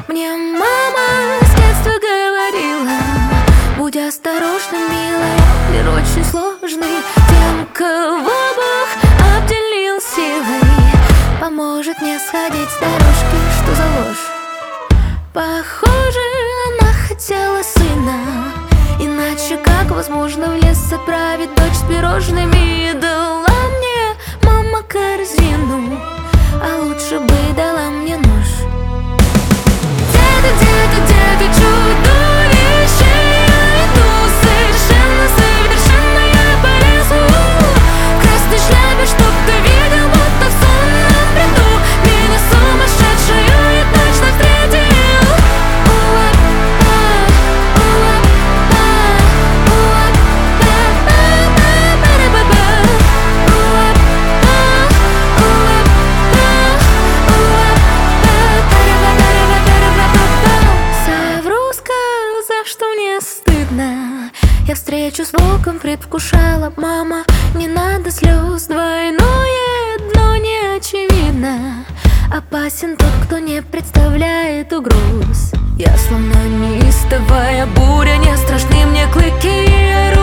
Мне мама с детства говорила: будь осторожна, милая, мир очень сложный. Тем, кого Бог обделил силой, поможет не сходить с дорожки. Что за ложь? Похоже, она хотела сына, иначе как возможно в лес отправить дочь с пирожными? Дала мне мама корзину, а лучше бы дала мне нож. Где-то чудовище, я иду совершенно я по лесу. В красной шляпе, чтоб ты видел, будто в сонном бреду. Меня сумасшедшую и точно встретил. Я встречу с волком предвкушала. Мама, не надо слез, двойное дно не очевидно. Опасен тот, кто не представляет угроз. Я словно неистовая буря, не страшны мне клыки.